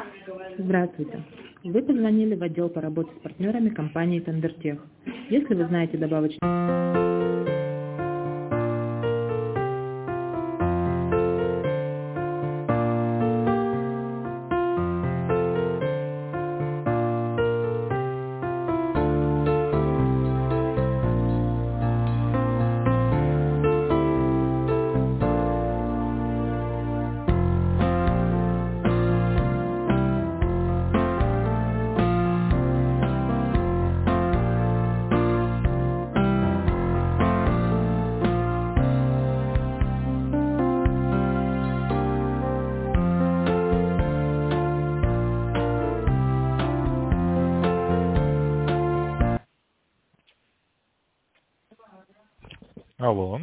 Здравствуйте. Вы позвонили в отдел по работе с партнерами компании Тендертех. Если вы знаете добавочные... Алло.